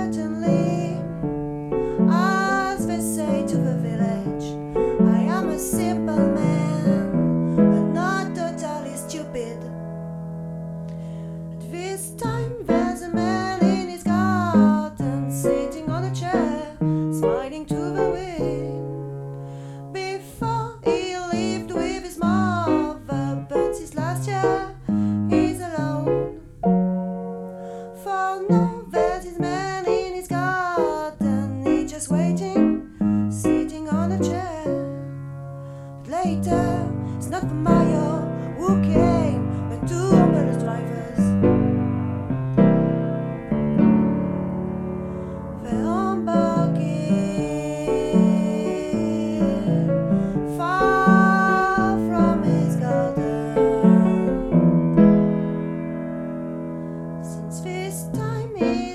certainly, as they say to the village, I am a simple man, but not totally stupid. At this time there's a man in his garden, sitting on a chair, smiling to the wind. Before he lived with his mother, but his last year he's alone. For now there's this man in his garden, he's just waiting, sitting on a chair. But later it's not Mario who came, but two ambulance drivers. They're embarking far from his garden. Since this time is